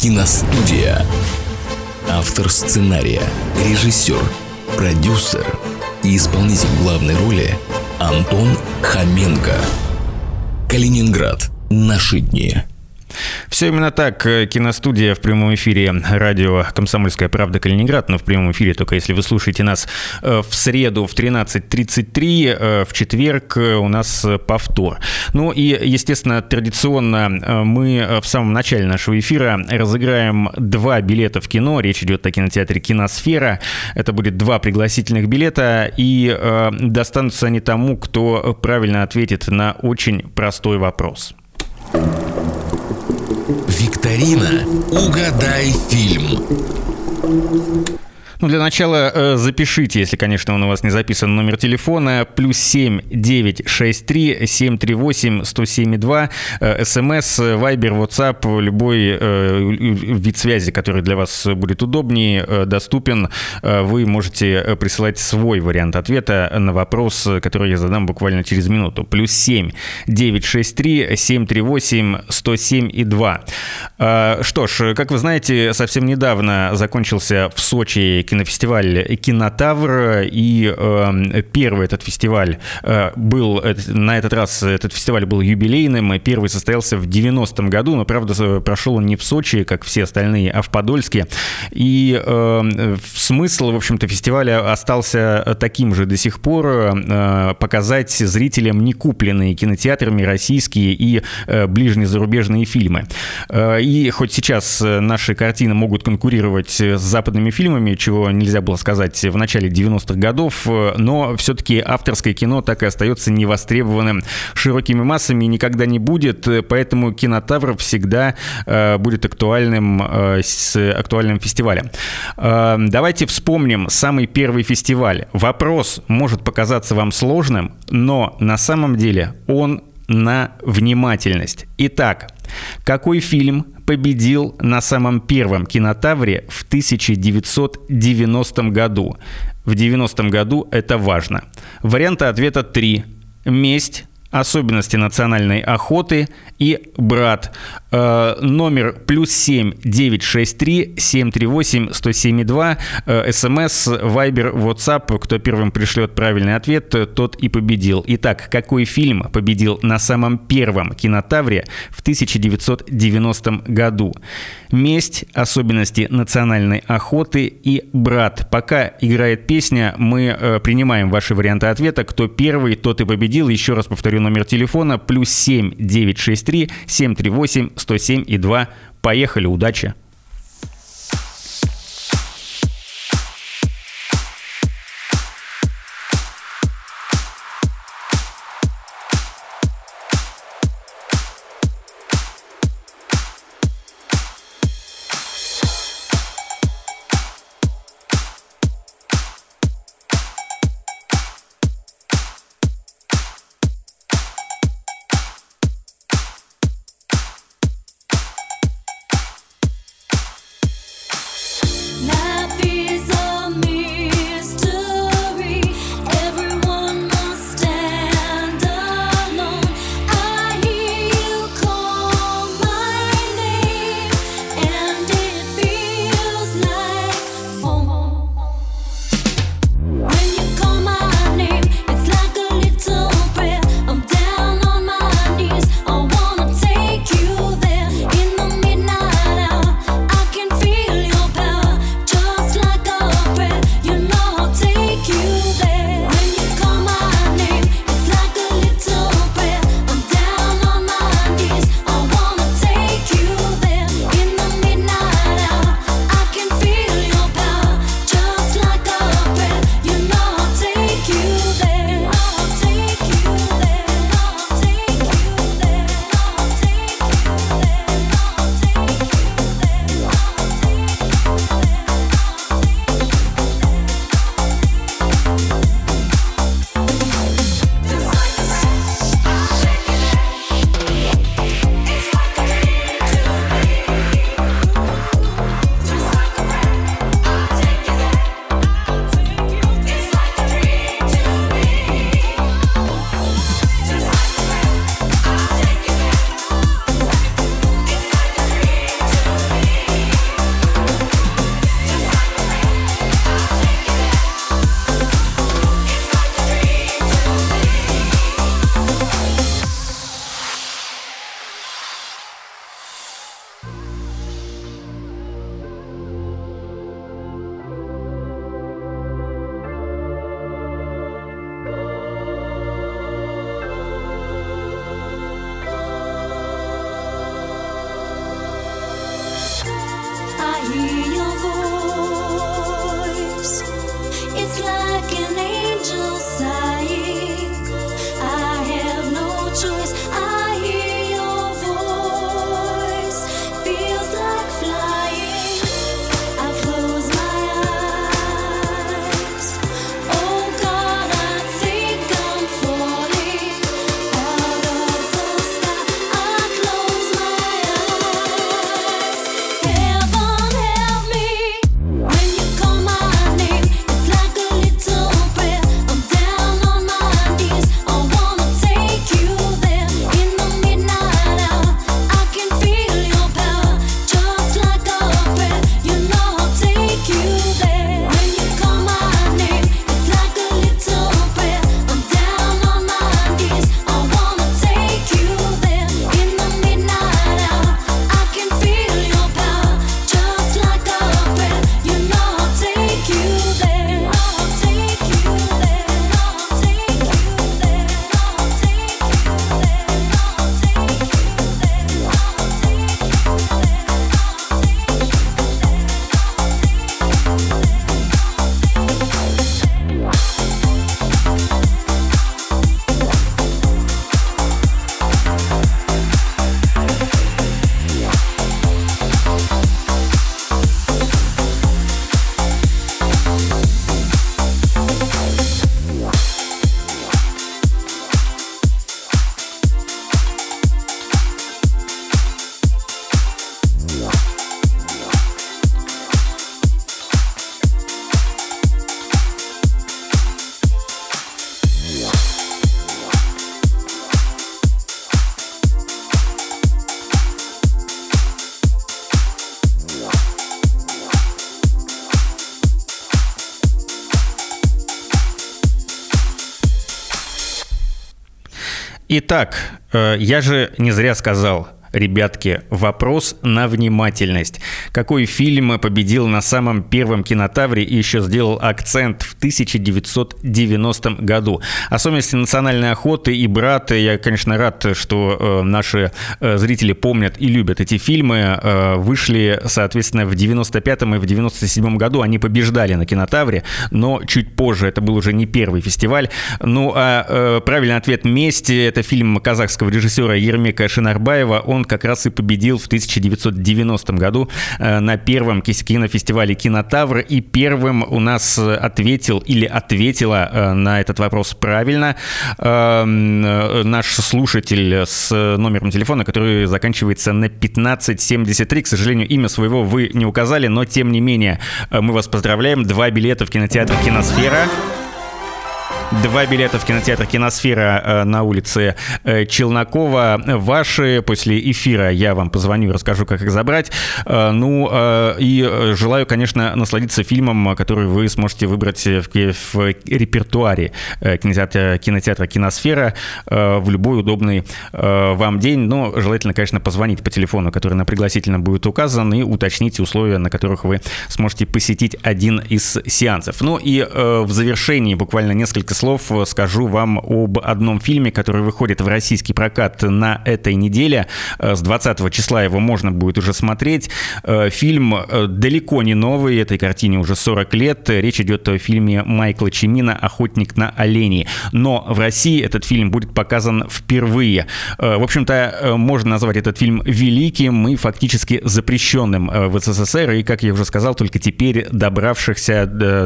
Киностудия. Автор сценария, режиссер, продюсер и исполнитель главной роли Антон Хоменко. Калининград. Наши дни. Все именно так. Киностудия в прямом эфире. Радио «Комсомольская правда» Калининград. Но в прямом эфире только если вы слушаете нас в среду в 13:33. В четверг у нас повтор. Ну и, естественно, традиционно мы в самом начале нашего эфира разыграем 2 билета в кино. Речь идет о кинотеатре «Киносфера». Это будет 2 пригласительных билета. И достанутся они тому, кто правильно ответит на очень простой вопрос. Викторина «Угадай фильм». Ну, для начала запишите, если, конечно, он у вас не записан, номер телефона +7 963 738 107,2. СМС, Вайбер, WhatsApp, любой вид связи, который для вас будет удобнее, доступен. Вы можете присылать свой вариант ответа на вопрос, который я задам буквально через минуту. +7 963 738 107,2. Что ж, как вы знаете, совсем недавно закончился в Сочи кинофестиваль «Кинотавр», и первый этот фестиваль был, на этот раз этот фестиваль был юбилейным, первый состоялся в 90-м году, но, правда, прошел он не в Сочи, как все остальные, а в Подольске, и смысл, в общем-то, фестиваля остался таким же до сих пор: показать зрителям некупленные кинотеатрами российские и ближнезарубежные фильмы. И хоть сейчас наши картины могут конкурировать с западными фильмами, чего нельзя было сказать в начале 90-х годов, но все-таки авторское кино так и остается невостребованным широкими массами и никогда не будет, поэтому «Кинотавр» всегда будет актуальным фестивалем. Давайте вспомним самый первый фестиваль. Вопрос может показаться вам сложным, но на самом деле он на внимательность. Итак, какой фильм победил на самом первом «Кинотавре» в 1990 году? В 90-м году это важно. Варианты ответа 3. «Месть», «Особенности национальной охоты» и «Брат». Номер +7 963 738 107,2. СМС, Вайбер, WhatsApp. Кто первым пришлет правильный ответ, тот и победил. Итак, какой фильм победил на самом первом «Кинотавре» в 1990 году? «Месть», «Особенности национальной охоты» и «Брат». Пока играет песня, мы принимаем ваши варианты ответа. Кто первый, тот и победил. Еще раз повторю номер телефона: +7 963 738 107,2. Поехали, удачи! Итак, я же не зря сказал, ребятки, вопрос на внимательность. Какой фильм победил на самом первом кинотавре и еще сделал акцент в 1990 году? Особенности национальной охоты и «Брат». Я, конечно, рад, что наши зрители помнят и любят эти фильмы. Вышли, соответственно, в 95-м и в 97-м году. Они побеждали на кинотавре, но чуть позже. Это был уже не первый фестиваль. Ну, а правильный ответ «Месть». Это фильм казахского режиссера Ермека Шинарбаева. Он как раз и победил в 1990 году на первом кинофестивале «Кинотавр», и первым у нас ответил или ответила на этот вопрос правильно наш слушатель с номером телефона, который заканчивается на 1573. К сожалению, имя своего вы не указали, но тем не менее мы вас поздравляем. 2 билета в кинотеатр «Киносфера». 2 билета в кинотеатр «Киносфера» на улице Челнокова ваши. После эфира я вам позвоню и расскажу, как их забрать. Ну, и желаю, конечно, насладиться фильмом, который вы сможете выбрать в репертуаре кинотеатра «Киносфера» в любой удобный вам день. Но желательно, конечно, позвонить по телефону, который на пригласительном будет указан, и уточнить условия, на которых вы сможете посетить один из сеансов. Ну и в завершении буквально несколько слов скажу вам об одном фильме, который выходит в российский прокат на этой неделе. С 20 числа его можно будет уже смотреть. Фильм далеко не новый, этой картине уже 40 лет. Речь идет о фильме Майкла Чимина «Охотник на оленей». Но в России этот фильм будет показан впервые. В общем-то, можно назвать этот фильм великим и фактически запрещенным в СССР. И, как я уже сказал, только теперь он добрался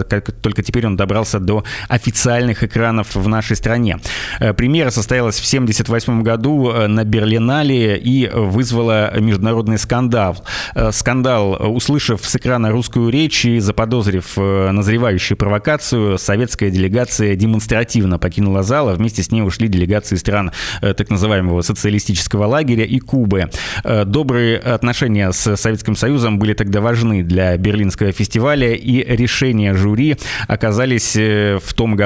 до официальных экранов в нашей стране. Премьера состоялась в 1978 году на Берлинале и вызвала международный скандал. Услышав с экрана русскую речь и заподозрив назревающую провокацию, советская делегация демонстративно покинула зал, а вместе с ней ушли делегации стран так называемого социалистического лагеря и Кубы. Добрые отношения с Советским Союзом были тогда важны для Берлинского фестиваля, и решения жюри оказались в том году абсолютно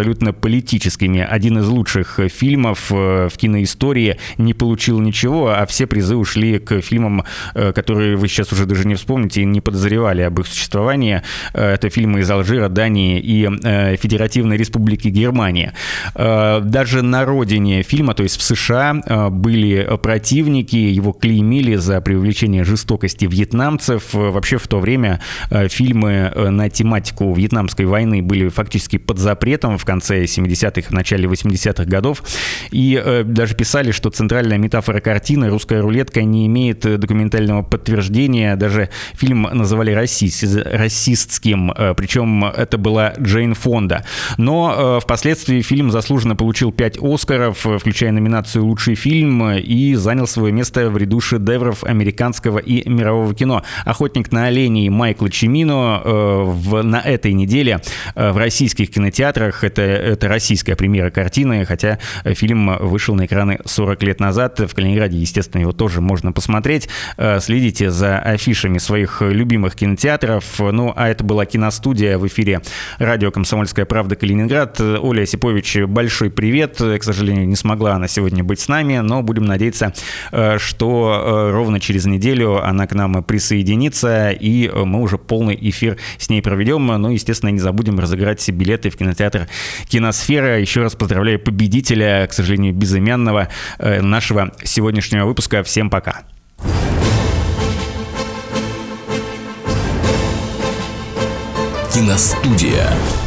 абсолютно политическими. Один из лучших фильмов в киноистории не получил ничего, а все призы ушли к фильмам, которые вы сейчас уже даже не вспомните и не подозревали об их существовании. Это фильмы из Алжира, Дании и Федеративной Республики Германия. Даже на родине фильма, то есть в США, были противники, его клеймили за привлечение жестокости вьетнамцев. Вообще в то время фильмы на тематику Вьетнамской войны были фактически под запретом в конце 70-х, в начале 80-х годов. И даже писали, что центральная метафора картины «Русская рулетка» не имеет документального подтверждения. Даже фильм называли расистским, причем это была Джейн Фонда. Но впоследствии фильм заслуженно получил 5 «Оскаров», включая номинацию «Лучший фильм», и занял свое место в ряду шедевров американского и мирового кино. «Охотник на оленей» Майкла Чимино на этой неделе в российских кинотеатрах. Это российская премьера картины, хотя фильм вышел на экраны 40 лет назад. В Калининграде, естественно, его тоже можно посмотреть. Следите за афишами своих любимых кинотеатров. Ну, а это была киностудия в эфире радио «Комсомольская правда» Калининград. Оля Осипович, большой привет. К сожалению, не смогла она сегодня быть с нами, но будем надеяться, что ровно через неделю она к нам присоединится, и мы уже полный эфир с ней проведем. Ну, естественно, не забудем разыграть билеты в кинотеатр «Киносфера». Еще раз поздравляю победителя, к сожалению, безымянного, нашего сегодняшнего выпуска. Всем пока. Киностудия.